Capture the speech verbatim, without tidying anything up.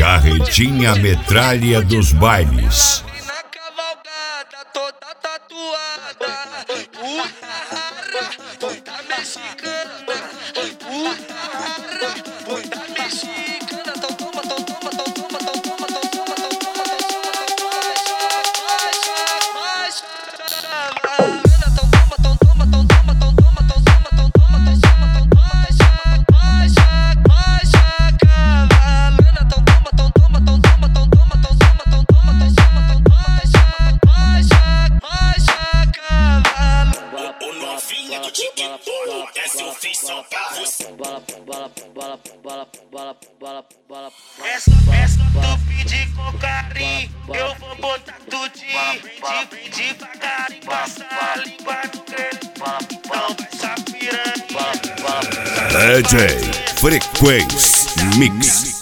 Carretinha metralha dos bailes. Na cavalgada toda tatuada, puta rara, puta mexicana, puta rara, puta mexicana. Então toma, então toma, então toma, então toma, então toma, então toma, então toma, vai, vai, vai, então toma, então toma, então toma, então toma, então toma, então toma, então toma, então vai, vai, vai, cavalana. Então toma, então toma, então toma, então toma, então toma, então toma, então toma, então vai, vai, vai, cavalana. O novinho do TikTok, esse eu fiz só pra você. Essa, essa tu pedir com carinho, eu vou botar tudinho. De devagarinho, passa a língua no grelho. Então vai essa piranha. D J Frequência Mix.